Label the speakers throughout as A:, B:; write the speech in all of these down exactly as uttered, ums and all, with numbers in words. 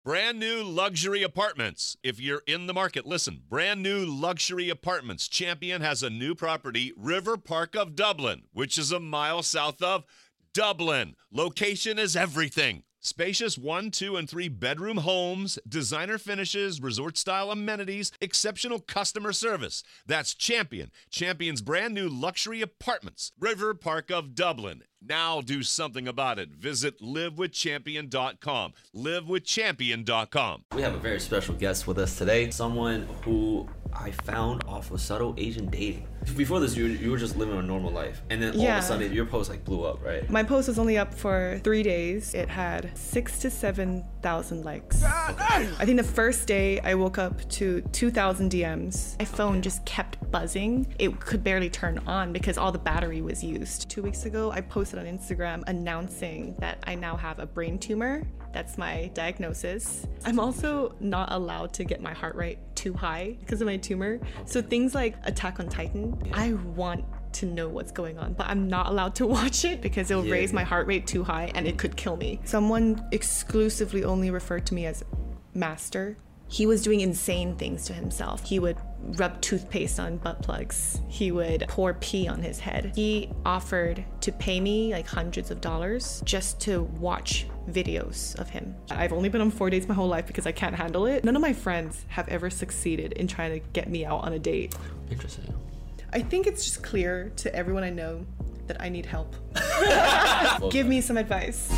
A: Brand new luxury apartments. If you're in the market, listen. Brand new luxury apartments. Champion has a new property, River Park of Dublin, which is a mile south of Dublin. Location is everything. Spacious one, two, and three bedroom homes, designer finishes, resort-style amenities, exceptional customer service. That's Champion. Champion's brand new luxury apartments. River Park of Dublin. Now do something about it. Visit live with champion dot com. live with champion dot com.
B: We have a very special guest with us today. Someone who I found off of Subtle Asian Dating. Before this, you, you were just living a normal life. And then all
C: yeah.
B: of a sudden, your post like blew up, right?
C: My post was only up for three days. It had six to seven thousand likes. I think the first day I woke up to two thousand D Ms. My phone okay. just kept buzzing. It could barely turn on because all the battery was used. Two weeks ago, I posted on Instagram announcing that I now have a brain tumor. That's my diagnosis. I'm also not allowed to get my heart rate too high because of my tumor. So things like Attack on Titan, yeah. I want to know what's going on, but I'm not allowed to watch it because it'll yeah, raise yeah. my heart rate too high and it could kill me. Someone exclusively only referred to me as Master. He was doing insane things to himself. He would rub toothpaste on butt plugs. He would pour pee on his head. He offered to pay me like hundreds of dollars just to watch videos of him. I've only been on four dates my whole life because I can't handle it. None of my friends have ever succeeded in trying to get me out on a date.
B: Interesting.
C: I think it's just clear to everyone I know that I need help. Give me some advice.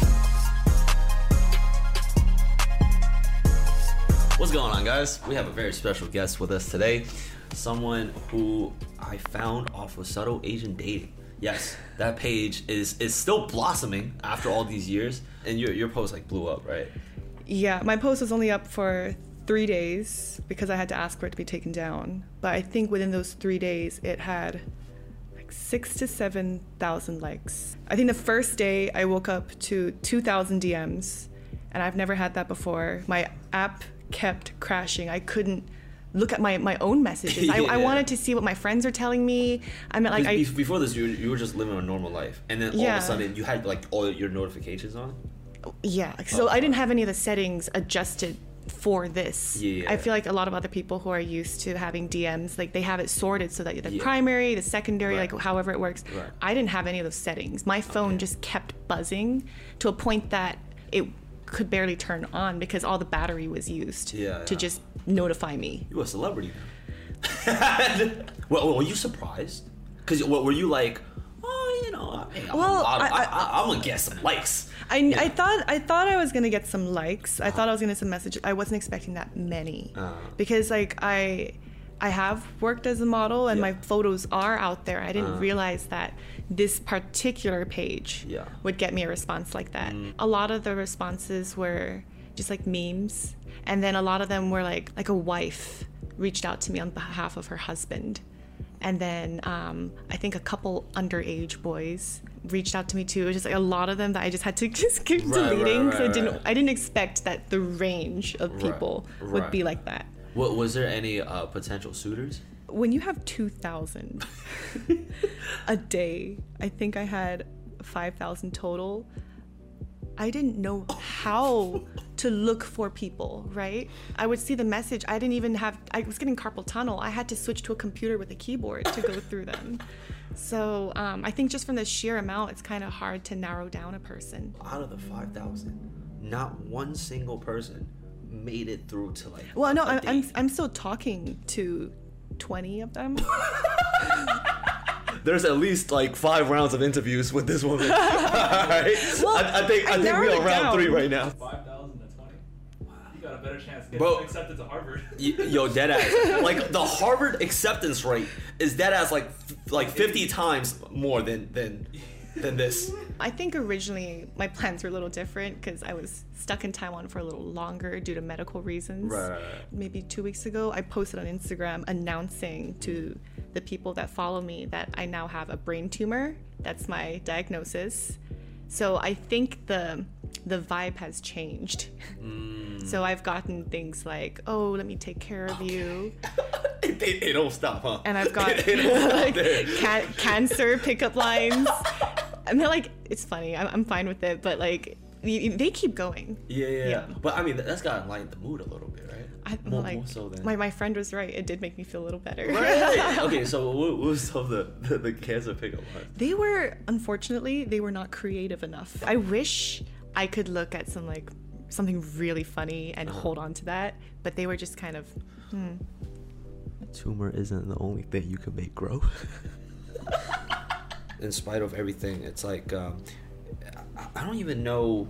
B: What's going on, guys? We have a very special guest with us today. Someone who I found off of Subtle Asian Dating. Yes, that page is is still blossoming after all these years. And your your post like blew up, right?
C: Yeah, my post was only up for three days because I had to ask for it to be taken down. But I think within those three days, it had like six to seven thousand likes. I think the first day I woke up to two thousand D Ms, and I've never had that before. My app kept crashing. I couldn't look at my, my own messages.
B: yeah.
C: I, I wanted to see what my friends are telling me. I mean, like I,
B: before this, you you were just living a normal life, and then all
C: yeah.
B: of a sudden you had like all your notifications on.
C: Yeah. So
B: oh,
C: I didn't have any of the settings adjusted for this.
B: Yeah.
C: I feel like a lot of other people who are used to having D Ms, like they have it sorted so that the
B: yeah.
C: primary, the secondary,
B: right.
C: like however it works.
B: Right.
C: I didn't have any of those settings. My phone
B: okay. just
C: kept buzzing to a point that it could barely turn on because all the battery was used
B: yeah,
C: to
B: yeah.
C: just notify me.
B: You're a celebrity now. well, were you surprised? Because what were you like? Oh, you know, I mean, I'm,
C: well,
B: I, I,
C: I,
B: I, I'm gonna get some likes.
C: I,
B: yeah.
C: I thought I thought I was gonna get some likes. I thought I was gonna get some messages. I wasn't expecting that many
B: uh,
C: because like I I have worked as a model and
B: yeah.
C: my photos are out there. I didn't
B: uh,
C: realize that this particular page
B: yeah.
C: would get me a response like that. Mm. A lot of the responses were just like memes, and then a lot of them were like like a wife reached out to me on behalf of her husband. And then um, I think a couple underage boys reached out to me too. It was just like a lot of them that I just had to just keep
B: right,
C: deleting
B: right,
C: because
B: right,
C: I didn't
B: right.
C: I didn't expect that the range of people
B: right,
C: would
B: right.
C: be like that.
B: What was there any uh, potential suitors?
C: When you have two thousand a day, I think I had five thousand total. I didn't know how to look for people, right? I would see the message. I didn't even have, I was getting carpal tunnel. I had to switch to a computer with a keyboard to go through them. So um, I think just from the sheer amount, it's kind of hard to narrow down a person.
B: Out of the five thousand, not one single person made it through to like.
C: Well, no, I'm, I'm I'm still talking to twenty of them.
B: There's at least like five rounds of interviews with this woman. All right. Well, I, I think I, I think we're on round
C: down.
B: three right now.
D: Five thousand to twenty. Wow. You got a better chance getting
B: Bro,
D: accepted to Harvard.
B: Yo, dead ass. Like the Harvard acceptance rate is dead ass like like fifty times more than than than this.
C: I think originally my plans were a little different because I was stuck in Taiwan for a little longer due to medical reasons.
B: Right.
C: Maybe two weeks ago, I posted on Instagram announcing to the people that follow me that I now have a brain tumor. That's my diagnosis. So I think the the vibe has changed. Mm. So I've gotten things like, oh, let me take care of okay. you.
B: they, they don't stop, huh?
C: And I've got
B: they don't
C: like
B: stop
C: ca- cancer pickup lines. And they're like, it's funny. I'm, I'm fine with it, but like, y- they keep going.
B: Yeah, yeah,
C: Yeah.
B: But I mean, that's gotta lighten the mood a little bit, right?
C: I,
B: more,
C: like,
B: more so than.
C: my, my friend was right. It did make me feel a little better.
B: Right. Okay, so what, what was some of the, the, the cancer pickup lines?
C: They were, unfortunately, they were not creative enough. I wish I could look at some like something really funny and
B: Uh-huh.
C: hold on to that, but they were just kind of, hmm.
B: Tumor isn't the only thing you can make grow. In spite of everything, it's like um, I, I don't even know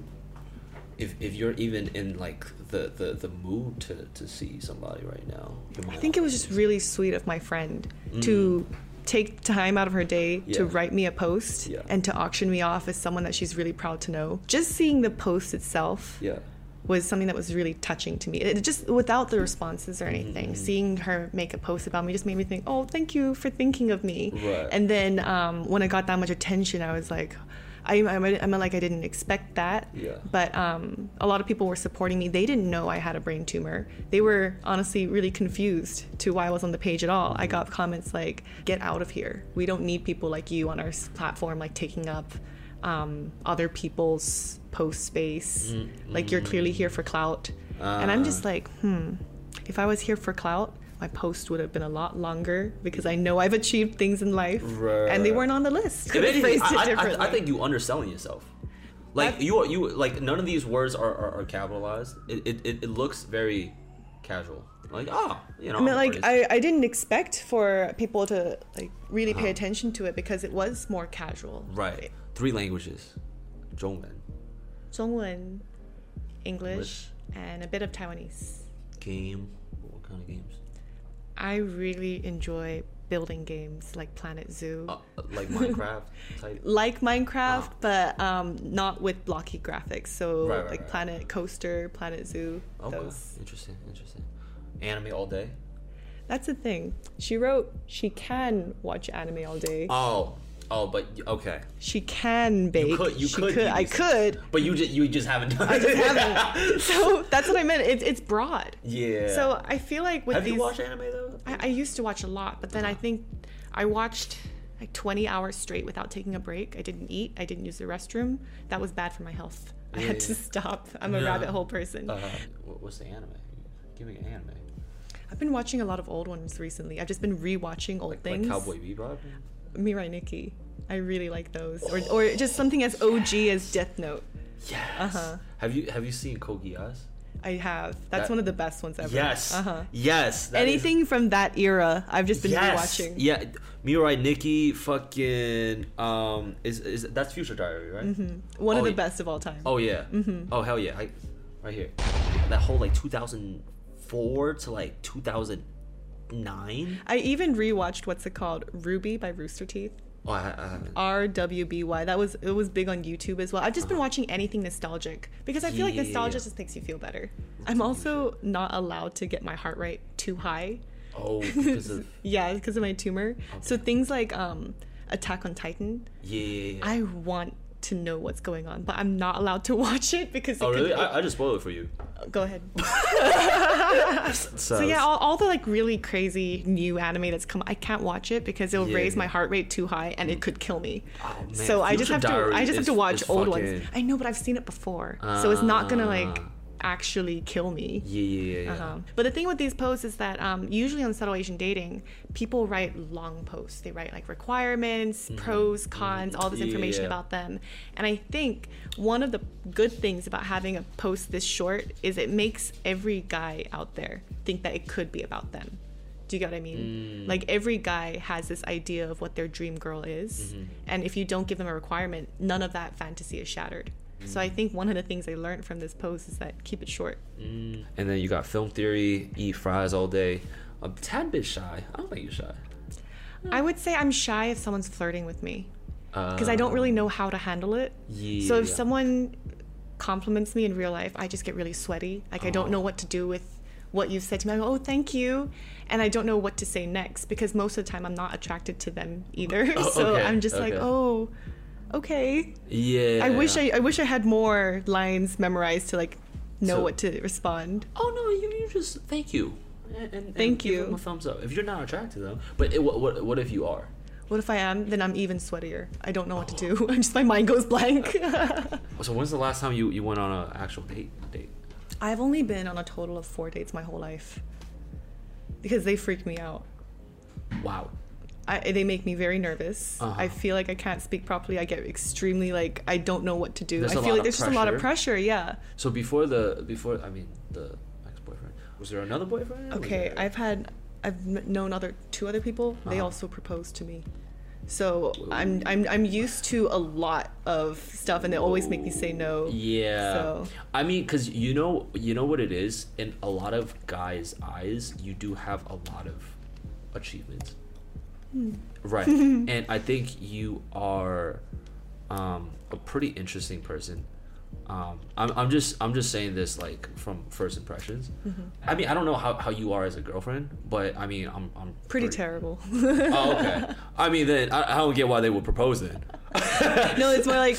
B: if if you're even in like the, the, the mood to, to see somebody right now.
C: I think it was just really sweet of my friend to take time out of her day to
B: Yeah.
C: write me a post
B: Yeah.
C: and to auction me off as someone that she's really proud to know. Just seeing the post itself
B: Yeah.
C: was something that was really touching to me. It just, without the responses or anything, seeing her make a post about me just made me think, oh, thank you for thinking of me.
B: Right.
C: And then um, when I got that much attention, I was like, I, I, I meant like I didn't expect that.
B: Yeah.
C: But um, a lot of people were supporting me. They didn't know I had a brain tumor. They were honestly really confused to why I was on the page at all. I got comments like, get out of here. We don't need people like you on our s- platform, like taking up um, other people's post space. Like, you're clearly here for clout. And I'm just like, hmm, if I was here for clout, my post would have been a lot longer because I know I've achieved things in life,
B: Right.
C: and they weren't on the list.
B: If
C: Could have
B: anything,
C: phrased it
B: I, I,
C: differently.
B: I think you underselling yourself. Like
C: That-
B: you are you like none of these words are, are, are capitalized. It, it, it, it looks very casual. Like ah, you know.
C: I mean,
B: I'm
C: like,
B: artist.
C: I, I didn't expect for people to like really pay
B: Uh-huh.
C: attention to it because it was more casual.
B: Right. Three languages. Zhongwen.
C: 中文, English,
B: English.
C: and a bit of Taiwanese.
B: Game. What kind of games?
C: I really enjoy building games like Planet Zoo.
B: Uh, like Minecraft type.
C: Like Minecraft,
B: Uh-huh.
C: but um, not with blocky graphics. So
B: Right, right,
C: like
B: right.
C: Planet Coaster, Planet Zoo,
B: Okay.
C: those.
B: Interesting. Interesting. Anime all day.
C: That's the thing. She wrote she can watch anime all day.
B: Oh. Oh, but y- okay.
C: She can bake.
B: could- you
C: she
B: could
C: could.
B: do
C: I
B: this.
C: could.
B: But you just you just haven't done
C: I
B: it.
C: just haven't. So that's what I meant. It's it's broad.
B: Yeah.
C: So I feel like with
B: have
C: these,
B: you watched anime though?
C: I, I used to watch a lot, but then I think I watched like twenty hours straight without taking a break. I didn't eat. I didn't use the restroom. That was bad for my health. I
B: Yeah,
C: had to
B: yeah.
C: stop. I'm a
B: Yeah.
C: rabbit hole person.
B: Uh, what- what's the anime? Give me an anime.
C: I've been watching a lot of old ones recently. I've just been rewatching old
B: Like,
C: things.
B: like Cowboy Bebop.
C: Mirai Nikki. I really like those. Or or just something as O G as Death Note.
B: Yes.
C: Uh-huh.
B: Have you have you seen Code Geass?
C: I have. That's
B: That-
C: one of the best ones ever.
B: Yes.
C: Uh-huh.
B: Yes. that is-
C: Anything from that era, I've just been
B: yes.
C: rewatching.
B: Yeah. Mirai Nikki. Fucking. Um. Is is that's Future Diary, right?
C: Mm-hmm. One of
B: Oh,
C: the
B: yeah.
C: best of all time.
B: Oh yeah. Mm-hmm. Oh hell yeah. I, right here. That whole like two thousand four to like two thousand nine.
C: I even rewatched what's it called? Ruby by Rooster Teeth.
B: Oh, I, I haven't.
C: R W B Y. That was it was big on YouTube as well. I've just been watching anything nostalgic because I feel like
B: Yeah.
C: nostalgia just makes you feel better. I'm also not allowed to get my heart rate too high.
B: Oh, because of
C: Yeah, because of my tumor. So things like um Attack on Titan,
B: yeah. yeah, yeah.
C: I want to know what's going on, but I'm not allowed to watch it because it
B: oh
C: could,
B: really? I, I just spoiled it for you.
C: go ahead.
B: So,
C: So yeah, all, all the like really crazy new anime that's come, I can't watch it because it'll
B: Yeah,
C: raise
B: yeah.
C: my heart rate too high and it could kill me.
B: Oh, man,
C: so I just
B: Future
C: have to,
B: Diary
C: I just have
B: is-
C: to watch
B: is
C: old
B: fucking-
C: ones. I know, but I've seen it before, so it's not gonna like
B: Ah.
C: actually kill me.
B: Yeah, yeah, yeah. yeah.
C: Uh-huh. But the thing with these posts is that um, usually on Subtle Asian Dating, people write long posts. They write like requirements, pros, cons, all this
B: Yeah,
C: information
B: yeah.
C: about them. And I think one of the good things about having a post this short is it makes every guy out there think that it could be about them. Do you get what I mean? Like every guy has this idea of what their dream girl is. And if you don't give them a requirement, none of that fantasy is shattered. So I think one of the things I learned from this post is that keep it short.
B: And then you got film theory, eat fries all day. A tad bit shy. I don't think you're shy.
C: I would say I'm shy if someone's flirting with me because I don't really know how to handle it.
B: Yeah.
C: So if someone compliments me in real life, I just get really sweaty. Like I don't know what to do with what you've said to me. I go, oh, thank you. And I don't know what to say next because most of the time I'm not attracted to them either.
B: Oh,
C: so
B: okay,
C: I'm just like,
B: okay.
C: oh, okay.
B: Yeah.
C: I wish I, I wish I had more lines memorized to like know
B: So-
C: what to respond.
B: Oh no, you, you just thank you. And, and,
C: Thank
B: and give
C: you.
B: them a thumbs up. If you're not attracted though, but it, what, what what if you are?
C: What if I am? Then I'm even sweatier. I don't know what to do. Just my mind goes blank.
B: So when's the last time you, you went on an actual date? Date.
C: I've only been on a total of four dates my whole life because they freak me out.
B: Wow.
C: I, they make me very nervous.
B: Uh-huh.
C: I feel like I can't speak properly. I get extremely like I don't know what to do.
B: There's
C: I
B: a
C: feel
B: lot
C: like
B: of
C: there's just a lot of
B: pressure.
C: pressure. Yeah.
B: So before the before I mean the ex-boyfriend, was there another boyfriend?
C: Okay,
B: Was there-
C: I've had I've m- known other two other people. They
B: Uh-huh.
C: also proposed to me. So I'm I'm I'm used to a lot of stuff, and they always make me say no.
B: Yeah.
C: So
B: I mean, cause you know, you know what it is. In a lot of guys' eyes, you do have a lot of achievements, right? And I think you are um, a pretty interesting person. Um, I'm I'm just I'm just saying this like from first impressions. I mean, I don't know how, how you are as a girlfriend, but I mean, I'm I'm
C: pretty terrible.
B: Oh, okay. I mean, then I, I don't get why they would propose then.
C: No, it's more like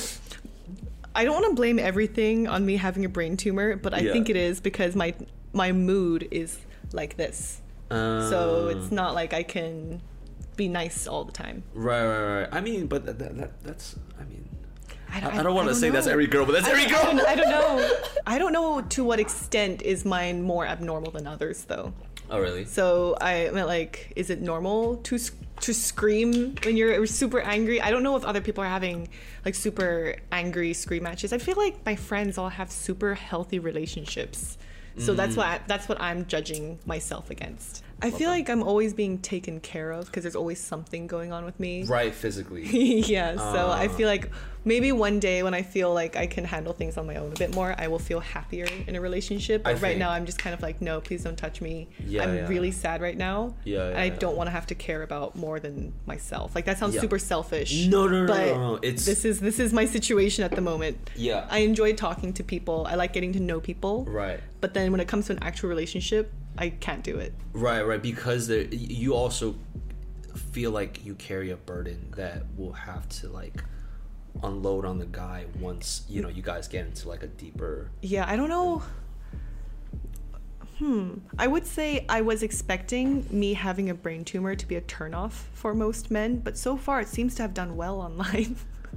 C: I don't want to blame everything on me having a brain tumor, but I
B: Yeah.
C: think it is because my my mood is like this.
B: Uh,
C: So it's not like I can be nice all the time.
B: Right, right, right. I mean, but that, that, that that's. I mean, I,
C: I-
B: I don't want to say that's
C: know.
B: every girl, but that's every
C: I,
B: girl.
C: I, don't, I don't know. I don't know to what extent is mine more abnormal than others, though.
B: Oh, really?
C: So I meant like, is it normal to s- to scream when you're super angry? I don't know if other people are having like super angry scream matches. I feel like my friends all have super healthy relationships. So that's what I, that's what I'm judging myself against. I feel like I'm always being taken care of because there's always something going on with me.
B: Right, physically.
C: Yeah, so I
B: Ah.
C: feel like maybe one day when I feel like I can handle things on my own a bit more, I will feel happier in a relationship. But
B: I
C: right
B: think-
C: now, I'm just kind of like, no, please don't touch me.
B: Yeah,
C: I'm
B: yeah.
C: really sad right now.
B: Yeah,
C: and
B: yeah,
C: I
B: yeah.
C: don't want to have to care about more than myself. Like that sounds
B: Yeah.
C: super selfish.
B: No, no, no,
C: but
B: no, no, it's-
C: this is this is my situation at the moment.
B: Yeah.
C: I enjoy talking to people. I like getting to know people.
B: Right.
C: But then when it comes to an actual relationship, I can't do it.
B: Right, right. Because there, you also feel like you carry a burden that will have to like unload on the guy once you know you guys get into like a deeper.
C: Yeah, I don't know. Hmm. I would say I was expecting me having a brain tumor to be a turnoff for most men, but so far it seems to have done well online.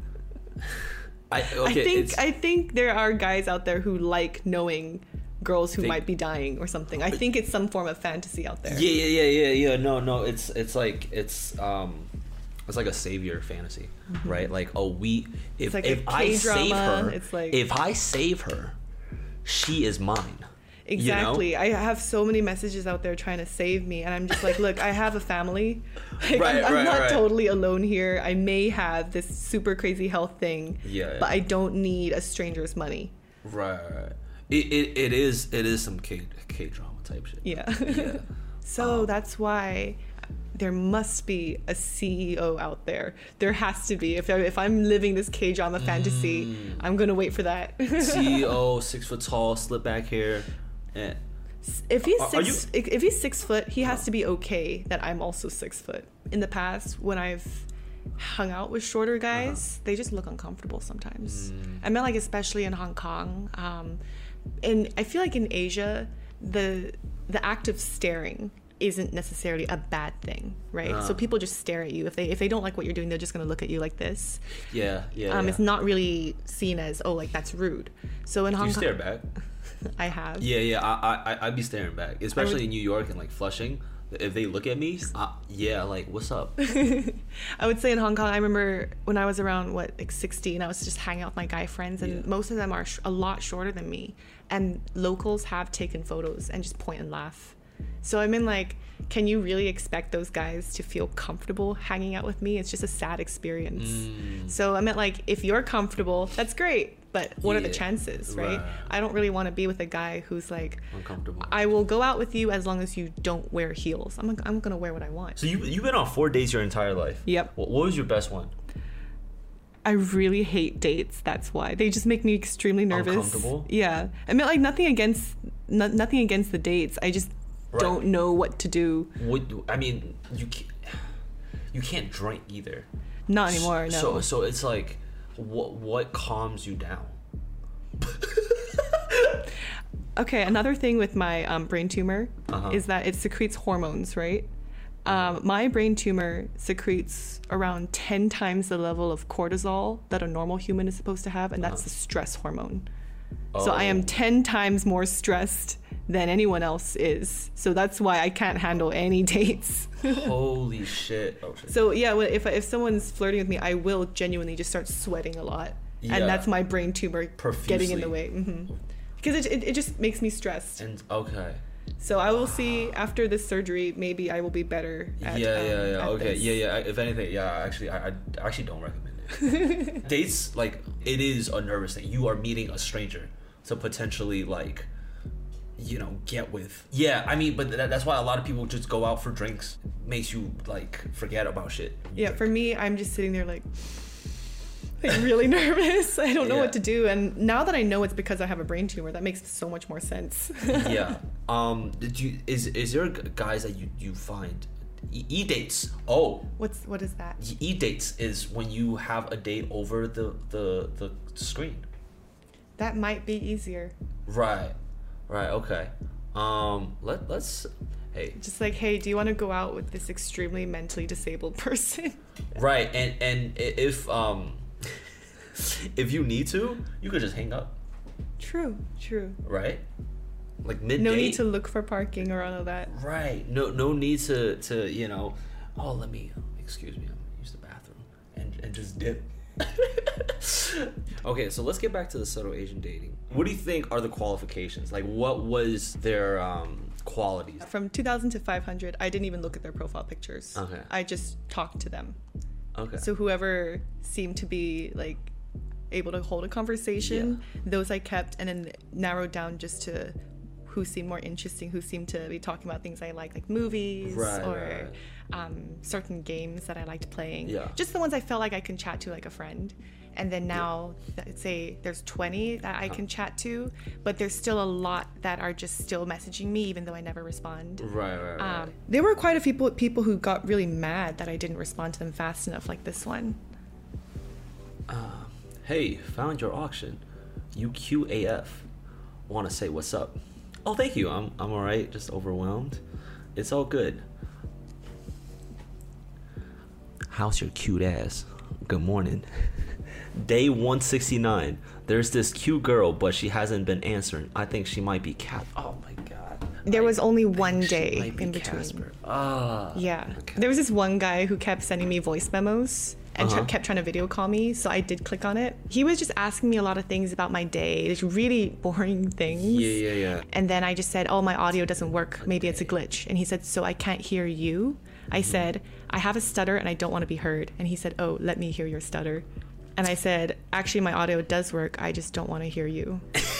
B: I okay.
C: I think
B: it's,
C: I think there are guys out there who like knowing girls who
B: Think-
C: might be dying or something. I think it's some form of fantasy out there.
B: yeah, yeah, yeah, yeah, yeah. No, no. It's it's like it's um. It's like a savior fantasy, right? Like, oh, we if
C: Mm-hmm. like a
B: if I save
C: K-drama,
B: her,
C: it's like-
B: if I save her, she is mine.
C: Exactly.
B: You know?
C: I have so many messages out there trying to save me, and I'm just like, look, I have a family. Like,
B: Right,
C: I'm, I'm
B: right,
C: not
B: right.
C: totally alone here. I may have this super crazy health thing,
B: Yeah, yeah.
C: but I don't need a stranger's money.
B: Right. It, it it is it is some K K drama type shit.
C: Yeah.
B: Yeah.
C: So
B: Um,
C: that's why there must be a C E O out there. There has to be. If I, if I'm living this K drama fantasy,
B: Mm.
C: I'm gonna wait for that.
B: C E O, six foot tall, slip back hair. And
C: If he's
B: Are- are
C: six, if if he's six foot, he has to be okay that I'm also six foot. In the past, when I've hung out with shorter guys, they just look uncomfortable sometimes. I meant like especially in Hong Kong, um, and I feel like in Asia, the the act of staring isn't necessarily a bad thing, right? So people just stare at you. If they if they don't like what you're doing, they're just gonna look at you like this.
B: yeah, yeah.
C: Um,
B: yeah.
C: It's not really seen as oh like that's rude. So in
B: Do
C: Hong
B: you
C: Kong,
B: stare back?
C: I have.
B: Yeah, yeah. I I I'd be staring back, especially
C: would-
B: in New York and like Flushing. If they look at me, uh, yeah, like what's up?
C: I would say in Hong Kong, I remember when I was around what like sixteen, I was just hanging out with my guy friends, and
B: Yeah.
C: most of them are sh- a lot shorter than me. And locals have taken photos and just point and laugh. So I mean, like, can you really expect those guys to feel comfortable hanging out with me? It's just a sad experience.
B: Mm.
C: So I meant like, if you're comfortable, that's great. But what are the
B: Yeah,
C: chances, right?
B: right.
C: I don't really want to be with a guy who's like,
B: Uncomfortable.
C: I will go out with you as long as you don't wear heels. I'm I'm gonna wear what I want.
B: So you you've been on four dates your entire life.
C: Yep.
B: What, what was your best one?
C: I really hate dates. That's why they just make me extremely nervous.
B: Uncomfortable?
C: Yeah, I mean, like nothing against, no, nothing against the dates. I just
B: Right.
C: don't know what to do.
B: What I mean, you can't you can't drink either.
C: Not anymore. No.
B: So so it's like, what what calms you down?
C: Okay, another thing with my um, brain tumor
B: Uh-huh.
C: is that it secretes hormones, right? Um, my brain tumor secretes around ten times the level of cortisol that a normal human is supposed to have, and that's
B: Uh-huh.
C: the stress hormone.
B: Oh.
C: So I am ten times more stressed than anyone else is. So that's why I can't handle any dates.
B: Holy shit. Oh, shit.
C: So yeah, well, if if someone's flirting with me, I will genuinely just start sweating a lot,
B: Yeah.
C: and that's my brain tumor getting in the
B: Profusely.
C: way. hmm Because it, it it just makes me stressed.
B: And okay.
C: So I will see after this surgery. Maybe I will be better. At,
B: yeah,
C: um,
B: yeah, yeah.
C: at
B: Okay,
C: this.
B: yeah, yeah. If anything, yeah. Actually, I, I actually don't recommend it. Dates, like, it is a nervous thing. You are meeting a stranger to potentially, like, you know, get with. Yeah, I mean, but that, that's why a lot of people just go out for drinks. Makes you like forget about shit.
C: Yeah, for me, I'm just sitting there like, like really nervous. I don't know
B: Yeah.
C: what to do. And now that I know it's because I have a brain tumor, that makes so much more sense.
B: Yeah. Um. Did you is is there g- guys that you you find e E dates? Oh,
C: What's what is that?
B: e dates is when you have a date over the the the screen.
C: That might be easier.
B: Right. Right. Okay. Um. Let let's. Hey.
C: Just like, hey, do you want to go out with this extremely mentally disabled person?
B: Right. And and i- if um. If you need to, you could just hang up.
C: True, true.
B: Right. Like mid.
C: No need to look for parking or all of that.
B: Right. No. No need to to you know. Oh, let me. Excuse me. I'm gonna use the bathroom and and just dip. Okay, so let's get back to the subtle Asian dating. What do you think are the qualifications? Like, what was their um, qualities?
C: From two thousand to five hundred, I didn't even look at their profile pictures.
B: Okay.
C: I just talked to them.
B: Okay.
C: So whoever seemed to be like able to hold a conversation, those I kept, and then narrowed down just to who seemed more interesting, who seemed to be talking about things I like, like movies
B: Right,
C: or
B: right, right.
C: Um, certain games that I liked playing.
B: Yeah.
C: Just the ones I felt like I can chat to like a friend. And then now, let's say there's twenty that I can chat to, but there's still a lot that are just still messaging me, even though I never respond.
B: Right, right, right.
C: Um, there were quite a few people, people who got really mad that I didn't respond to them fast enough, like this one.
B: Hey, found your auction. You Q A F. Want to say what's up? Oh, thank you. I'm I'm alright. Just overwhelmed. It's all good. How's your cute ass? Good morning. Day one sixty-nine. There's this cute girl, but she hasn't been answering. I think she might be Cat. Oh my god.
C: There
B: I
C: was only
B: think
C: one
B: she
C: day
B: might be
C: in between.
B: Casper. Ah.
C: Yeah.
B: Okay.
C: There was this one guy who kept sending me voice memos and tr-
B: Uh-huh.
C: kept trying to video call me, so I did click on it. He was just asking me a lot of things about my day, just really boring things.
B: Yeah, yeah, yeah.
C: And then I just said, oh, my audio doesn't work. Maybe it's a glitch. And he said, so I can't hear you? I
B: Mm-hmm.
C: said, I have a stutter and I don't want to be heard. And he said, oh, let me hear your stutter. And I said, actually, my audio does work. I just don't want to hear you.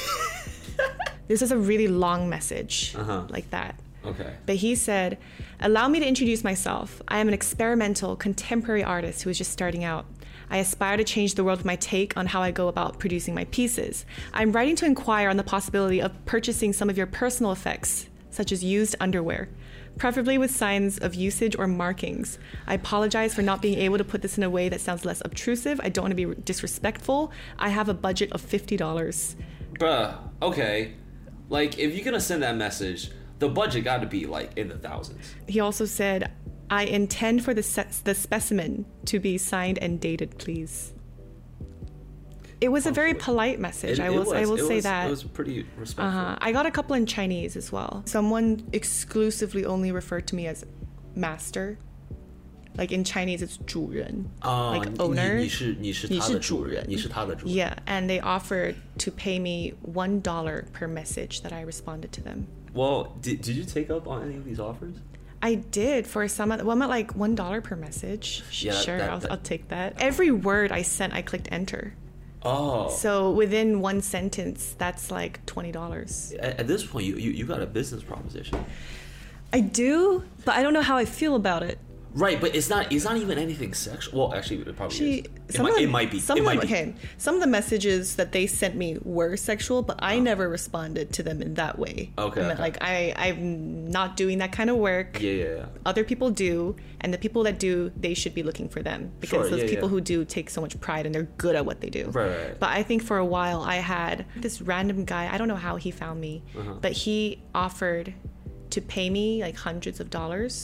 C: This is a really long message
B: Uh-huh.
C: like that.
B: Okay.
C: But he said, allow me to introduce myself. I am an experimental contemporary artist who is just starting out. I aspire to change the world with my take on how I go about producing my pieces. I'm writing to inquire on the possibility of purchasing some of your personal effects, such as used underwear, preferably with signs of usage or markings. I apologize for not being able to put this in a way that sounds less obtrusive. I don't want to be disrespectful. I have a budget of fifty dollars.
B: Bruh, okay. Like, if you're gonna send that message, the budget gotta be, like, in the thousands.
C: He also said, I intend for the, se- the specimen to be signed and dated, please. It was a very polite message. I will, I will
B: it
C: say
B: was,
C: that.
B: It was pretty respectful.
C: Uh, I got a couple in Chinese as well. Someone exclusively only referred to me as master. Like in Chinese, it's 主人,
B: Uh,
C: like owner.
B: 你是你是他的主人，你是他的主人。
C: Yeah, and they offered to pay me one dollar per message that I responded to them.
B: Well, did, did you take up on any of these offers?
C: I did for some of well, I'm at like one dollar per message. Sh-
B: Yeah, that-
C: sure,
B: that-
C: I'll,
B: that-
C: I'll take that. Every word I sent, I clicked enter.
B: Oh.
C: So within one sentence, that's like twenty dollars.
B: At, at this point, you, you you got a business proposition.
C: I do, but I don't know how I feel about it.
B: Right, but it's not it's not even anything sexual. Well, actually, it probably
C: Actually,
B: is. It
C: some
B: might,
C: of them,
B: it might be.
C: Some
B: it
C: of them,
B: might be.
C: okay. Some of the messages that they sent me were sexual, but I never responded to them in that way.
B: Okay,
C: I mean,
B: okay.
C: like I, I'm not doing that kind of work.
B: Yeah, yeah, yeah.
C: Other people do, and the people that do, they should be looking for them because
B: Sure,
C: those
B: yeah,
C: people
B: yeah.
C: who do take so much pride and they're good at what they do.
B: Right, right, right.
C: But I think for a while I had this random guy. I don't know how he found me,
B: Uh-huh.
C: but he offered to pay me like hundreds of dollars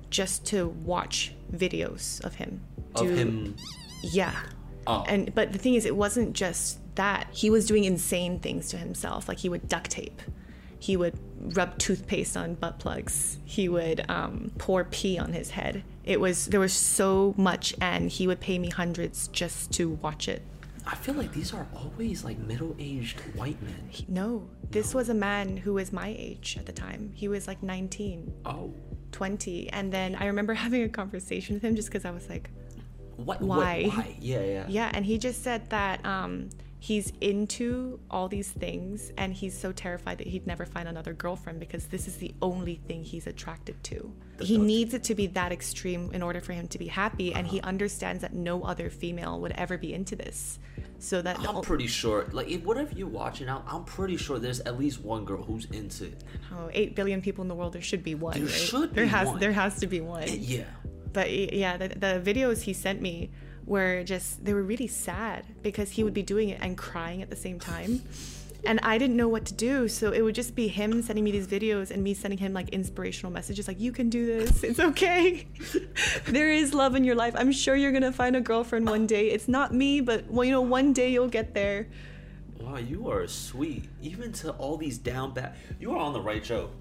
C: just to watch videos of him.
B: Of
C: do-
B: him.
C: Yeah.
B: Oh.
C: And but the thing is, it wasn't just that. He was doing insane things to himself. Like he would duct tape. He would rub toothpaste on butt plugs. He would um, pour pee on his head. It was there was so much, and he would pay me hundreds just to watch it.
B: I feel like these are always like middle-aged white men.
C: He- no, this was a man who was my age at the time. He was like nineteen,
B: Oh.
C: twenty, and then I remember having a conversation with him just because I was like,
B: What?
C: Why?
B: What, why? Yeah, yeah.
C: yeah, and he just said that um, he's into all these things, and he's so terrified that he'd never find another girlfriend because this is the only thing he's attracted to. He needs it to be that extreme in order for him to be happy, and he understands that no other female would ever be into this. So that
B: I'm pretty sure, like, if whatever you're watching out, I'm pretty sure there's at least one girl who's into it.
C: oh, eight billion people in the world, there should be one.
B: There
C: right?
B: should
C: there
B: be
C: has
B: one.
C: there has to be one.
B: Yeah.
C: But y- yeah, the, the videos he sent me were just, they were really sad because he would be doing it and crying at the same time. And I didn't know what to do. So it would just be him sending me these videos and me sending him like inspirational messages like, you can do this. It's okay. There is love in your life. I'm sure you're going to find a girlfriend one day. It's not me, but well, you know, one day you'll get there.
B: Wow, you are sweet. Even to all these down bad. You are on the right show.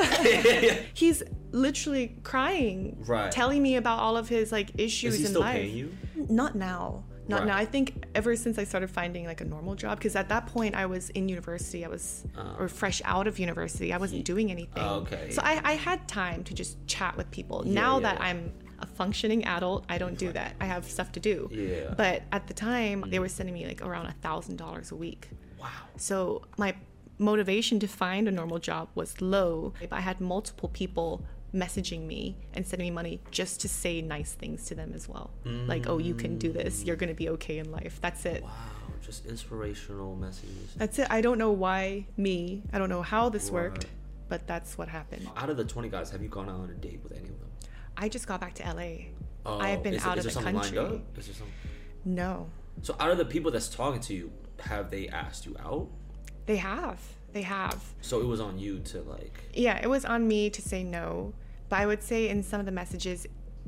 C: He's literally crying,
B: Right.
C: telling me about all of his like issues
B: Is he
C: in
B: still
C: life.
B: paying you?
C: Not now. Not
B: Right.
C: now. I think ever since I started finding like a normal job, because at that point I was in university, I was
B: Oh.
C: or fresh out of university, I wasn't doing anything.
B: Oh, okay.
C: So I, I had time to just chat with people. now
B: yeah,
C: that
B: yeah.
C: I'm a functioning adult, I don't do that. I have stuff to do.
B: Yeah.
C: But at the time, they were sending me like around a thousand dollars a week.
B: Wow.
C: So my motivation to find a normal job was low. I had multiple people messaging me and sending me money just to say nice things to them as well. Like, oh, you can do this. You're going to be okay in life. That's it.
B: Wow, just inspirational messages.
C: That's it. I don't know why me. I don't know how this
B: Right.
C: worked, but that's what happened.
B: Out of the twenty guys, have you gone out on a date with any of them?
C: I just got back to L A.
B: Oh,
C: I have been
B: is,
C: out
B: is
C: of
B: there
C: the
B: something
C: country.
B: lined up? Is there something?
C: No,
B: So out of the people that's talking to you, have they asked you out?
C: they have. They have.
B: So it was on you to like.
C: Yeah, it was on me to say no. But I would say in some of the messages,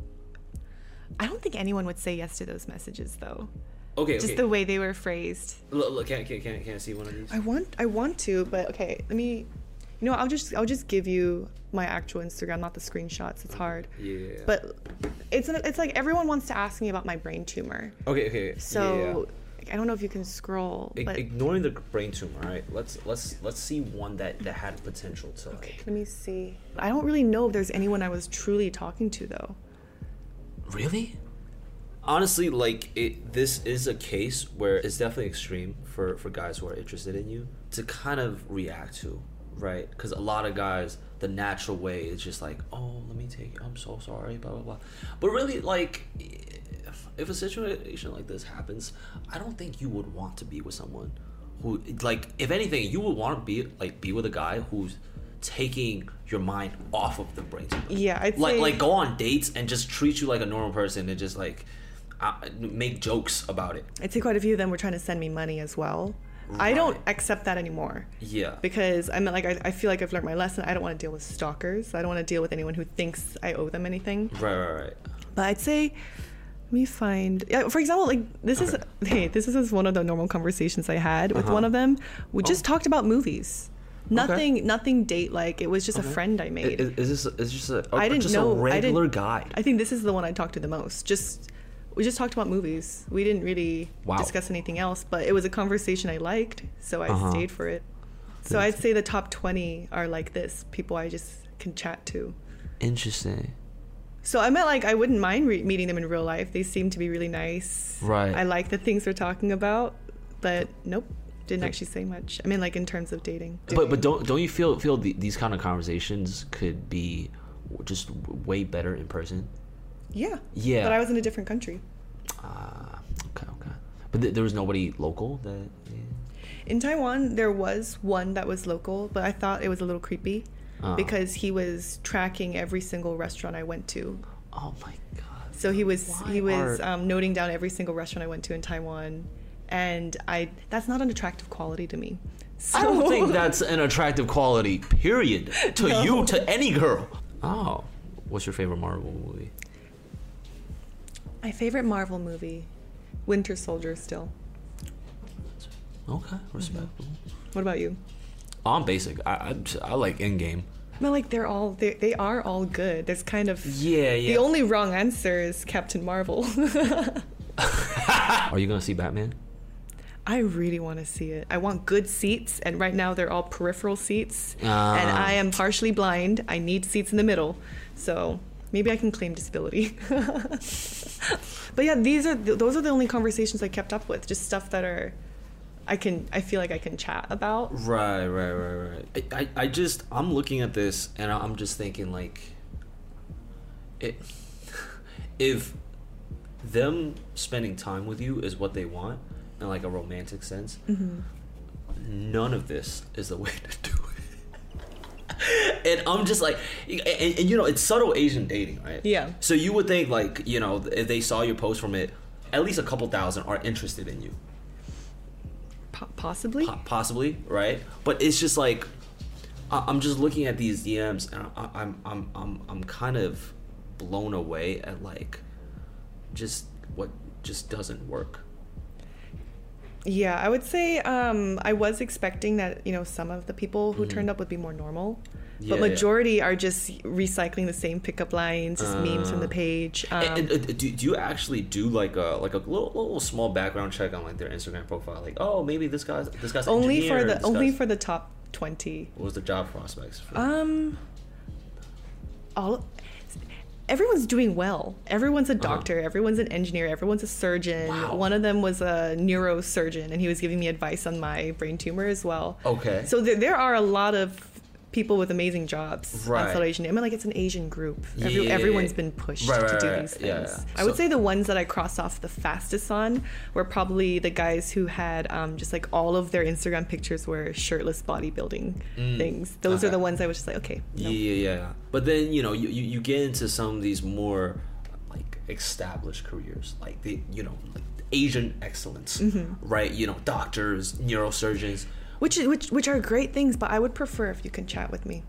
C: I don't think anyone would say yes to those messages though.
B: Okay,
C: Just
B: okay.
C: the way they were phrased.
B: Look, look, can, can, can, can I see one of these?
C: I want I want to, but okay, let me you know, I'll just I'll just give you my actual Instagram, not the screenshots. It's hard.
B: Yeah.
C: But it's it's like everyone wants to ask me about my brain tumor.
B: Okay, okay.
C: So
B: yeah, yeah.
C: I don't know if you can scroll,
B: I-
C: but
B: ignoring the brain tumor, all right? Let's let's let's see one that that had potential to. Like,
C: okay, let me see. I don't really know if there's anyone I was truly talking to though.
B: Really? Honestly, like it, this is a case where it's definitely extreme for for guys who are interested in you to kind of react to, right? Because a lot of guys, the natural way is just like, oh, let me take it. I'm so sorry, blah blah blah. But really, like, if, if a situation like this happens, I don't think you would want to be with someone who, like, if anything, you would want to be like be with a guy who's taking your mind off of the brain tumor.
C: Yeah, I'd
B: like
C: say
B: like go on dates and just treat you like a normal person and just like uh, make jokes about it.
C: I'd say quite a few of them were trying to send me money as well. I don't
B: Right.
C: accept that anymore.
B: Yeah.
C: Because I'm like I, I feel like I've learned my lesson. I don't want to deal with stalkers. I don't want to deal with anyone who thinks I owe them anything.
B: Right, right, right.
C: But I'd say, let me find. Yeah, for example, like this is hey, this is one of the normal conversations I had with
B: Uh-huh.
C: one of them. We just
B: Oh.
C: talked about movies. Nothing, nothing date like. It was just a friend I made.
B: Is, is this is just a,
C: I didn't
B: just
C: know.
B: a regular
C: I didn't,
B: guy?
C: I think this is the one I talked to the most. Just we just talked about movies. We didn't really
B: Wow.
C: discuss anything else, but it was a conversation I liked, so I
B: Uh-huh.
C: stayed for it. So I'd say the top twenty are like this, people I just can chat to.
B: Interesting.
C: So I meant like I wouldn't mind re- meeting them in real life. They seem to be really nice.
B: Right.
C: I like the things they're talking about, but nope, didn't actually say much. I mean, like in terms of dating.
B: But but don't don't you feel feel the, these kind of conversations could be just way better in person?
C: Yeah.
B: Yeah.
C: But I was in a different country.
B: Ah, okay, okay. But th- there was nobody local that. Yeah.
C: In Taiwan, there was one that was local, but I thought it was a little creepy
B: Uh.
C: because he was tracking every single restaurant I went to.
B: Oh my god.
C: So he was
B: Why
C: he was
B: are-
C: um, noting down every single restaurant I went to in Taiwan, and I that's not an attractive quality to me. So,
B: I don't think that's an attractive quality, period, to you, to any girl. Oh, What's your favorite Marvel movie?
C: My favorite Marvel movie, Winter Soldier. Still.
B: Okay, respectable.
C: What about you?
B: I'm basic. I I, I like Endgame.
C: No, like they're all they they are all good. There's kind of
B: Yeah, yeah.
C: the only wrong answer is Captain Marvel.
B: Are you gonna see Batman?
C: I really want to see it. I want good seats, and right now they're all peripheral seats,
B: Ah.
C: and I am partially blind. I need seats in the middle, so maybe I can claim disability. But yeah, these are those are the only conversations I kept up with. Just stuff that are, I can I feel like I can chat about.
B: Right, right, right, right. I, I, I just I'm looking at this and I'm just thinking like, it, if them spending time with you is what they want in like a romantic sense,
C: Mm-hmm.
B: none of this is the way to do it. And I'm just like, and, and you know, it's subtle Asian dating, right?
C: Yeah.
B: So you would think like, you know, if they saw your post from it, at least a couple thousand are interested in you.
C: Po- possibly.
B: Po- possibly, right? But it's just like I- I'm just looking at these D Ms and I- I'm I'm I'm I'm kind of blown away at like just what just doesn't work.
C: Yeah, I would say um, I was expecting that, you know, some of the people who turned up would be more normal.
B: Yeah,
C: But
B: yeah.
C: majority are just recycling the same pickup lines, just memes from the page. Um,
B: And, and, uh, do, do you actually do like a like a little, little small background check on like their Instagram profile? Like, oh, maybe this guy's this guy's
C: only
B: engineer,
C: for the
B: this
C: only
B: guy's-
C: for the top twenty.
B: what was the job prospects? For?
C: Um, all everyone's doing well. Everyone's a doctor. Everyone's an engineer. Everyone's a surgeon.
B: Wow.
C: One of them was a neurosurgeon, and he was giving me advice on my brain tumor as well.
B: Okay.
C: So there, there are a lot of people with amazing jobs
B: Right.
C: on South Asian. I mean, like it's an Asian group. Every,
B: Yeah.
C: everyone's been pushed
B: Right, right,
C: to do
B: right,
C: these things.
B: yeah, yeah.
C: I would
B: So-
C: say the ones that I crossed off the fastest on were probably the guys who had um, just like all of their Instagram pictures were shirtless bodybuilding things. Those are
B: Mm. Okay.
C: the ones I was just like, okay, no.
B: Yeah, yeah, yeah. But then you know you, you, you get into some of these more like established careers, like the you know like Asian excellence,
C: Mm-hmm.
B: right? You know, doctors, neurosurgeons.
C: which which which are great things, but I would prefer if you can chat with me.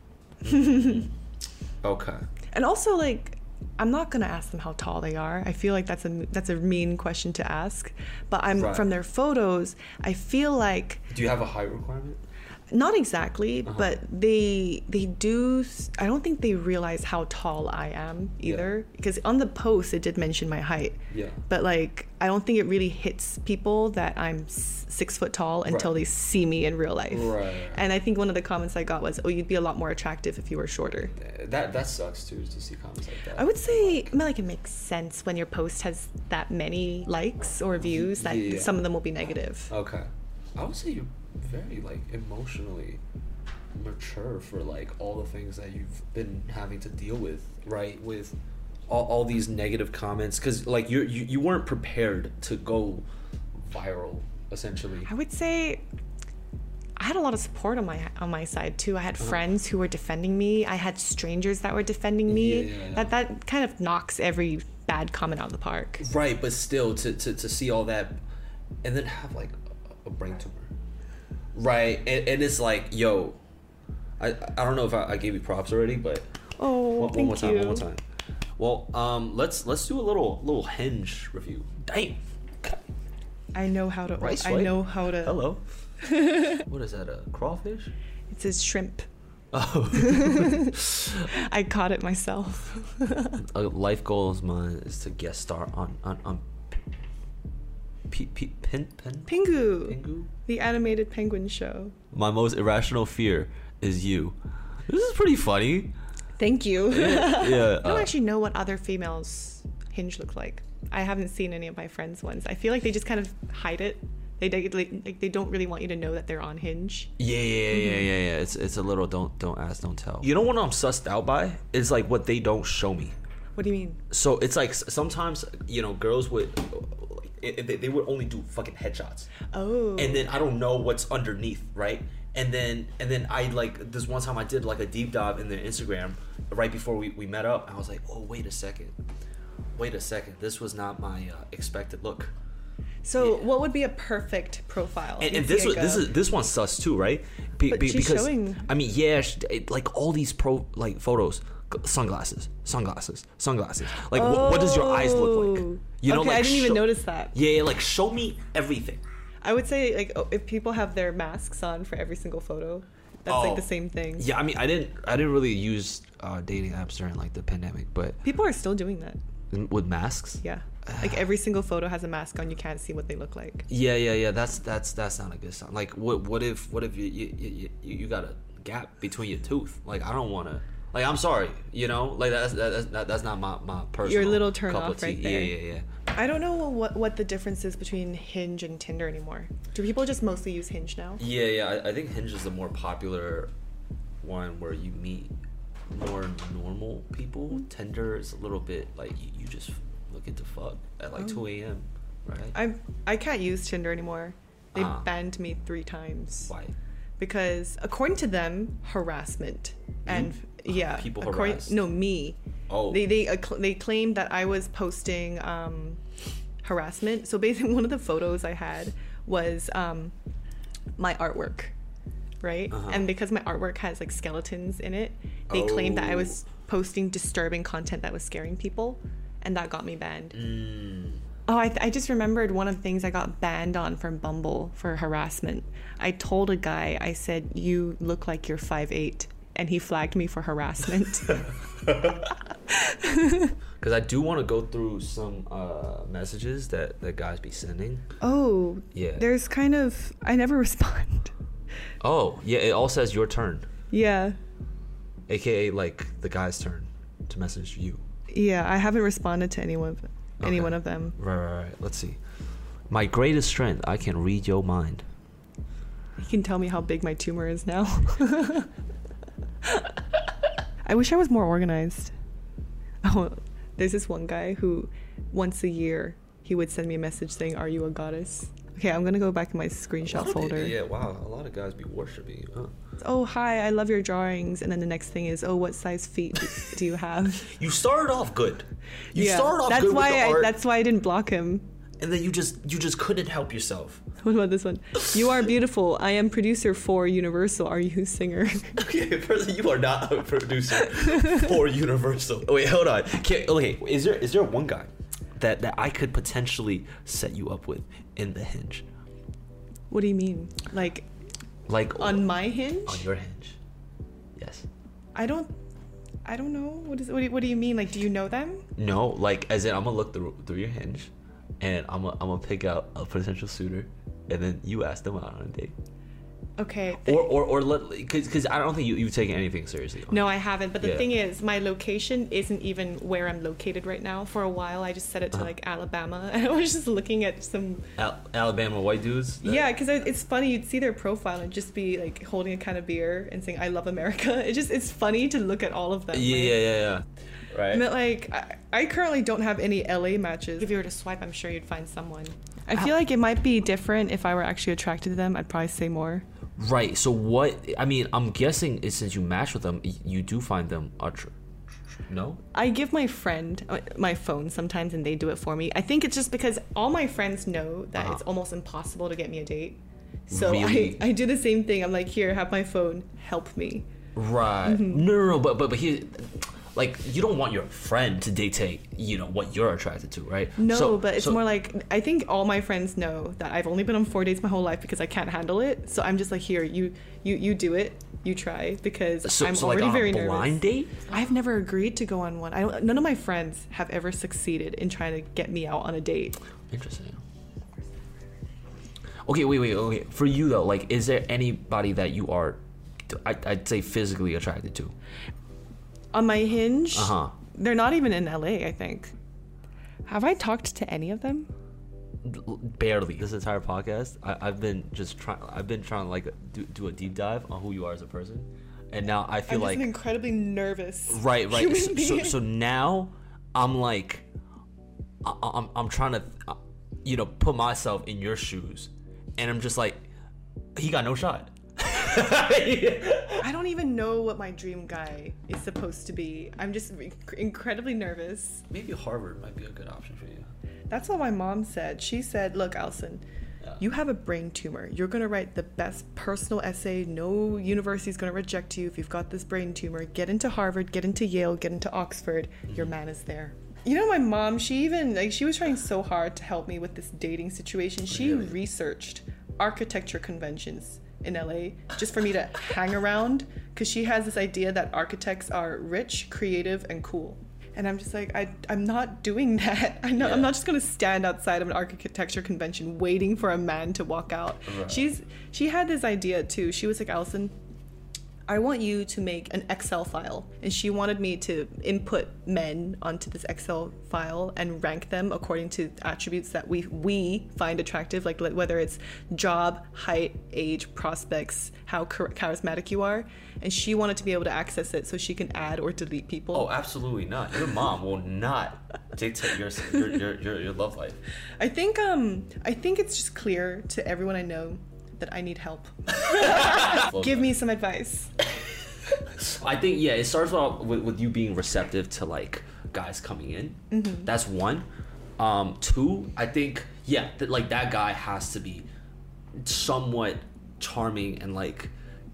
B: Okay.
C: And also, like, I'm not gonna ask them how tall they are. I feel like that's a that's a mean question to ask. But I'm
B: Right.
C: from their photos. I feel like
B: Do you have a height requirement?
C: not exactly,
B: Uh-huh.
C: but they they do. s- I don't think they realize how tall I am either. Because on the post it did mention my height.
B: Yeah.
C: But like, I don't think it really hits people that I'm s- six foot tall until
B: Right.
C: they see me in real life.
B: Right.
C: And I think one of the comments I got was, "Oh, you'd be a lot more attractive if you were shorter."
B: That that sucks too to see comments like that.
C: I would say, I mean, like it makes sense when your post has that many likes or views that
B: Yeah.
C: some of them will be negative.
B: Okay. I would say you're very like emotionally mature for like all the things that you've been having to deal with, right? With all, all these negative comments, because like you're, you you weren't prepared to go viral, essentially.
C: I would say I had a lot of support on my on my side too. I had
B: Uh-huh.
C: friends who were defending me. I had strangers that were defending me.
B: Yeah, yeah, yeah.
C: That that kind of knocks every bad comment out of the park.
B: Right, but still to, to, to see all that and then have like a, a brain tumor. Right, and, and it's like, yo, I I don't know if I, I gave you props already, but
C: Oh,
B: one, one
C: thank
B: more time,
C: you.
B: one more time. Well, um, let's let's do a little little Hinge review. Damn.
C: I know how to.
B: Right
C: I
B: swipe.
C: know how to.
B: Hello. What is that? A crawfish?
C: It says shrimp.
B: Oh.
C: I caught it myself.
B: A life goal of mine is to guest star on on on. P- P- Pin Pin
C: Pingu,
B: Pingu.
C: the animated penguin show.
B: My most irrational fear is you. This is pretty funny.
C: Thank you.
B: Yeah.
C: I don't
B: uh,
C: actually know what other females Hinge look like. I haven't seen any of my friends' ones. I feel like they just kind of hide it. They they, like, they don't really want you to know that they're on Hinge.
B: Yeah, yeah, yeah, yeah, yeah. It's it's a little don't don't ask, don't tell. You know what I'm sussed out by is like what they don't show me.
C: What do you mean?
B: So it's like s- sometimes you know girls would like it, they, they would only do fucking headshots,
C: Oh.
B: and then I don't know what's underneath, right? And then and then I like this one time I did like a deep dive in their Instagram right before we, we met up. I was like, oh wait a second, wait a second, this was not my uh, expected look.
C: So
B: yeah.
C: what would be a perfect profile?
B: And,
C: You
B: and
C: see
B: this
C: a
B: was this
C: girl-
B: is this one's sus too, right? Be,
C: But
B: be-
C: she's
B: because
C: showing-
B: I mean, yeah, she, it, like all these pro like photos sunglasses, sunglasses, sunglasses. Like, wh- what does your eyes look like? You know,
C: okay,
B: like
C: I didn't even
B: show-
C: notice that.
B: Yeah, yeah, like show me everything.
C: I would say like oh, if people have their masks on for every single photo, that's
B: Oh.
C: like the same thing.
B: Yeah, I mean, I didn't, I didn't really use uh, dating apps during like the pandemic, but
C: People are still doing that.
B: with masks.
C: Yeah. Like every single photo has a mask on. You can't see what they look like.
B: Yeah, yeah, yeah. That's that's that's not a good sign. Like, what what if what if you you you, you, you got a gap between your tooth? Like, I don't want to. Like, I'm sorry, you know. Like that's that's that, that's not my my personal.
C: Your little turn
B: cup
C: off
B: of tea.
C: right
B: Yeah,
C: there.
B: yeah, yeah.
C: I don't know what what the difference is between Hinge and Tinder anymore. Do people just mostly use Hinge now?
B: Yeah, yeah. I, I think Hinge is the more popular one where you meet more normal people. Tinder is a little bit like you, you just looking to fuck at like two a.m. Right?
C: I I can't use Tinder anymore. They
B: Ah.
C: banned me three times
B: Why?
C: because according to them, harassment and yeah,
B: People
C: according
B: harassed?
C: no me.
B: Oh.
C: They they acc- they claimed that I was posting um, harassment. So basically, one of the photos I had was um, my artwork, right?
B: Uh-huh.
C: And because my artwork has like skeletons in it, they claimed that I was posting disturbing content that was scaring people, and that got me banned.
B: Mm.
C: Oh, I, I just remembered one of the things I got banned on from Bumble for harassment. I told a guy, I said, "You look like you're five eight," and he flagged me for harassment.
B: Because I do want to go through some uh, messages that, that guys be sending.
C: Oh,
B: Yeah.
C: there's kind of, I never respond.
B: Oh, yeah, it all says your turn.
C: Yeah,
B: A K A like the guy's turn to message you.
C: yeah, I haven't responded to anyone, any
B: Okay.
C: one of them.
B: Right, right, right. Let's see. My greatest strength, I can read your mind.
C: You can tell me how big my tumor is now. I wish I was more organized. Oh, there's this one guy who once a year he would send me a message saying, "Are you a goddess?" Okay, I'm gonna go back in my screenshot folder.
B: Yeah, wow. A lot of guys be worshiping you, huh?
C: Oh, hi, I love your drawings. And then the next thing is, oh, what size feet do, do you have?
B: You started off good. You
C: Yeah,
B: started off
C: that's
B: good
C: why
B: with the
C: I,
B: art,
C: that's why I didn't block him.
B: and then you just you just couldn't help yourself.
C: What about this one? You are beautiful. I am producer for Universal. Are you singer?
B: Okay, first you are not a producer for Universal. Wait, hold on. Can, okay, is there is there one guy that that I could potentially set you up with in the Hinge?
C: What do you mean? Like
B: Like
C: on my Hinge?
B: on your Hinge? Yes.
C: I don't. I don't know. What is? What do, you, what do you mean? Like, do you know them?
B: No, like as in I'm gonna look through through your Hinge, and I'm gonna I'm gonna pick out a potential suitor, and then you ask them out on a date.
C: Okay.
B: Or or or let because because I don't think you you've taken anything seriously.
C: No, I haven't. But the
B: Yeah.
C: thing is, my location isn't even where I'm located right now. For a while, I just set it to
B: Uh-huh.
C: like Alabama, and I was just looking at some.
B: Al- Alabama white dudes. that-
C: Yeah, because it's funny. You'd see their profile and just be like holding a can of beer and saying, "I love America." It just it's funny to look at all of them.
B: Yeah,
C: right?
B: yeah, yeah, yeah. Right.
C: But like, I, I currently don't have any L A matches. If you were to swipe, I'm sure you'd find someone. I feel like it might be different if I were actually attracted to them. I'd probably say more.
B: Right. So what? I mean, I'm guessing is since you match with them, y- you do find them attra- No.
C: I give my friend uh, my phone sometimes and they do it for me. I think it's just because all my friends know that
B: Uh-huh.
C: it's almost impossible to get me a date. So
B: Really?
C: I, I do the same thing. I'm like, here, have my phone. Help me.
B: Right.
C: Mm-hmm.
B: No, no, no. But but but he, like, you don't want your friend to dictate, you know, what you're attracted to, right?
C: No,
B: So-
C: but it's
B: so-
C: more like, I think all my friends know that I've only been on four dates my whole life because I can't handle it. So I'm just like, here, you you, you do it. You try because
B: So,
C: I'm
B: so like
C: already
B: on
C: very
B: a blind
C: nervous.
B: date.
C: I've never agreed to go on one. I don't, none of my friends have ever succeeded in trying to get me out on a date.
B: Interesting. Okay, wait, wait, okay. For you though, like, is there anybody that you are, I, I'd say, physically attracted to?
C: On my Hinge,
B: Uh-huh.
C: they're not even in L A, I think. Have I talked to any of them?
B: Barely. This entire podcast, I, I've been just trying. I've been trying to like do, do a deep dive on who you are as a person, and now I feel
C: I'm just
B: like
C: an incredibly nervous.
B: right, right.
C: human
B: So, so,
C: being.
B: so now I'm like, I, I'm I'm trying to, uh, you know, put myself in your shoes, and I'm just like, he got no shot.
C: I don't even know what my dream guy is supposed to be. I'm just inc- incredibly nervous.
B: Maybe Harvard might be a good option for you.
C: That's what my mom said. She said, look, Alison,
B: Yeah.
C: You have a brain tumor. You're going to write the best personal essay. No university is going to reject you if you've got this brain tumor. Get into Harvard, get into Yale, get into Oxford. Mm-hmm. Your man is there. You know, my mom, she even, like, she was trying so hard to help me with this dating situation. She really? researched architecture conventions in L A just for me to hang around, because she has this idea that architects are rich, creative, and cool. And I'm just like, I, I'm not doing that. I know, yeah. I'm not just going to stand outside of an architecture convention waiting for a man to walk out. Right. She's She had this idea too. She was like, Allison, I want you to make an Excel file. And she wanted me to input men onto this Excel file and rank them according to attributes that we we find attractive, like whether it's job, height, age, prospects, how charismatic you are. And she wanted to be able to access it so she can add or delete people.
B: Oh, absolutely not. Your mom will not dictate your your, your your your love life.
C: I think um I think it's just clear to everyone I know that I need help. Give me some advice.
B: I think, yeah, it starts off with, with you being receptive to, like, guys coming in. Mm-hmm. That's one. Um, two, I think, yeah, that, like, that guy has to be somewhat charming and, like,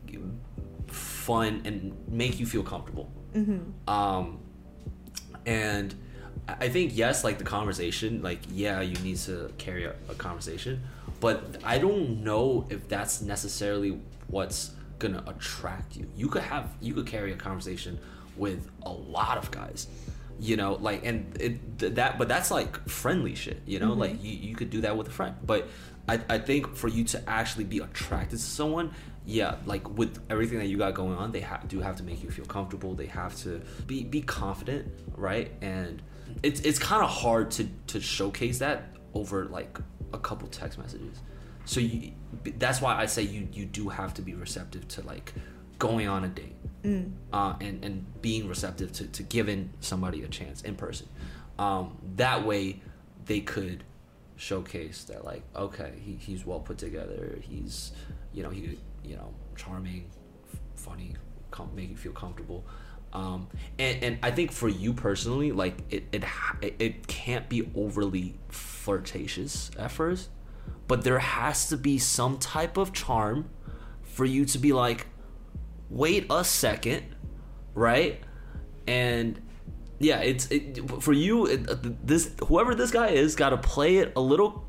B: fun and make you feel comfortable. Mm-hmm. Um, and I think, yes, like, the conversation, like, yeah, you need to carry a, a conversation. But I don't know if that's necessarily what's gonna attract you. You could have, you could carry a conversation with a lot of guys, you know, like, and it, that, but that's like friendly shit, you know, mm-hmm. like you, you could do that with a friend. But I, I think for you to actually be attracted to someone, yeah, like with everything that you got going on, they ha- do have to make you feel comfortable. They have to be be confident, right? And it's it's kind of hard to to showcase that over like a couple text messages. So you, that's why I say you you do have to be receptive to like going on a date, mm. uh, and and being receptive to, to giving somebody a chance in person. Um, that way, they could showcase that like, okay, he, he's well put together. He's, you know, he you know charming, f- funny, com- make you feel comfortable. Um, and, and I think for you personally, like it, it it can't be overly flirtatious at first, but there has to be some type of charm for you to be like, wait a second, right? And yeah, it's it, for you. It, this whoever this guy is got to play it a little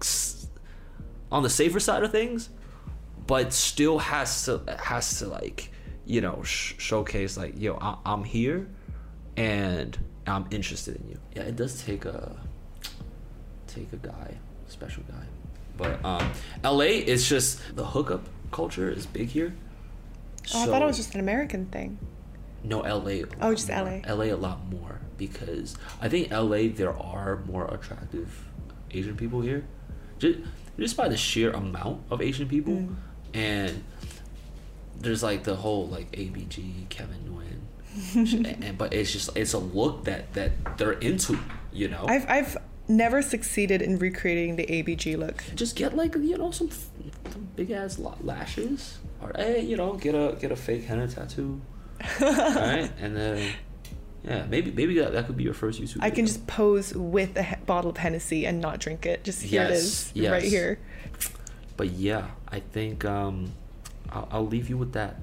B: on the safer side of things, but still has to has to like. you know, sh- showcase like, yo, I- I'm here and I'm interested in you. Yeah, it does take a take a guy, a special guy. But um, L A is just, the hookup culture is big here.
C: Oh,
B: so,
C: I thought it was just an American thing.
B: No, L A.
C: Oh, just
B: more.
C: L A.
B: L A a lot more, because I think L A there are more attractive Asian people here, just just by the sheer amount of Asian people, mm. and there's like the whole like A B G, Kevin Nguyen, and, and but it's just it's a look that that they're into, you know.
C: I've I've never succeeded in recreating the A B G look.
B: Just get like, you know, some, some big ass lashes, or hey, you know, get a get a fake henna tattoo, right? And then yeah, maybe maybe that, that could be your first YouTube.
C: I
B: video.
C: can just pose with a he- bottle of Hennessy and not drink it. Just here yes, it is, yes. right here.
B: But yeah, I think. um I'll, I'll leave you with that.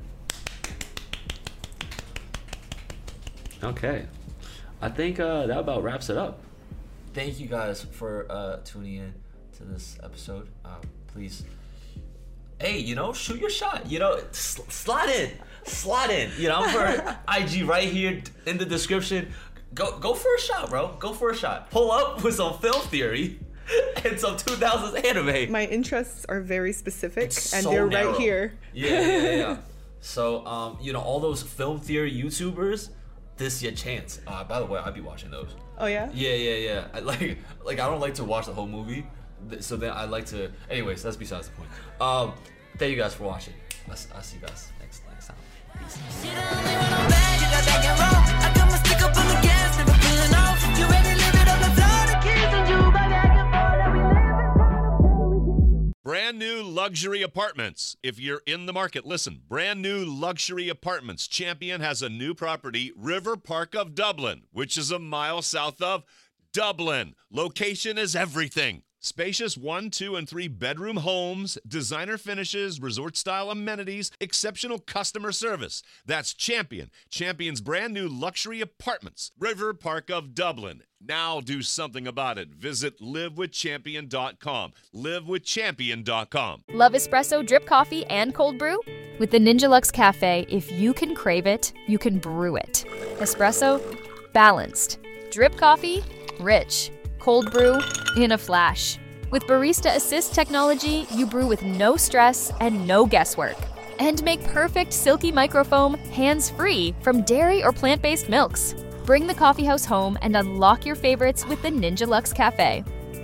B: Okay. I think uh, that about wraps it up. Thank you guys for uh, tuning in to this episode. Uh, please, hey, you know, shoot your shot. You know, sl- slide in. Slide in. You know, for I G right here in the description. Go, go for a shot, bro. Go for a shot. Pull up with some film theory. And some two thousands anime.
C: My interests are very specific,
B: it's
C: and
B: so
C: they're
B: narrow.
C: right here.
B: Yeah, yeah, yeah, yeah. So, um, you know, all those film theory YouTubers, this your chance. Uh, by the way, I'd be watching those.
C: Oh yeah.
B: Yeah, yeah, yeah. I, like, like I don't like to watch the whole movie, so then I like to. Anyways, that's besides the point. Um, thank you guys for watching. I'll, I'll see you guys next next time. Peace.
A: Brand new luxury apartments. If you're in the market, listen. Brand new luxury apartments. Champion has a new property, River Park of Dublin, which is a mile south of Dublin. Location is everything. Spacious one, two, and three bedroom homes, designer finishes, resort-style amenities, exceptional customer service. That's Champion. Champion's brand new luxury apartments. River Park of Dublin. Now do something about it. Visit live with champion dot com. live with champion dot com.
E: Love espresso, drip coffee, and cold brew? With the Ninja Luxe Cafe, if you can crave it, you can brew it. Espresso, balanced. Drip coffee, rich. Cold brew, in a flash. With Barista Assist technology, you brew with no stress and no guesswork. And make perfect silky microfoam hands-free from dairy or plant-based milks. Bring the coffeehouse home and unlock your favorites with the Ninja Luxe Cafe.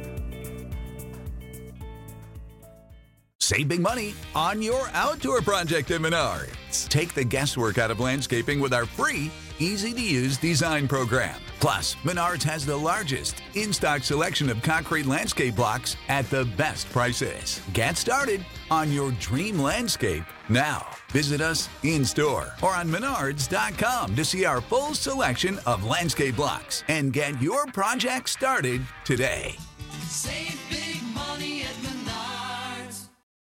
F: Save big money on your outdoor project at Menards. Take the guesswork out of landscaping with our free, easy-to-use design program. Plus, Menards has the largest in-stock selection of concrete landscape blocks at the best prices. Get started on your dream landscape now. Visit us in-store or on menards dot com to see our full selection of landscape blocks and get your project started today.
G: Save big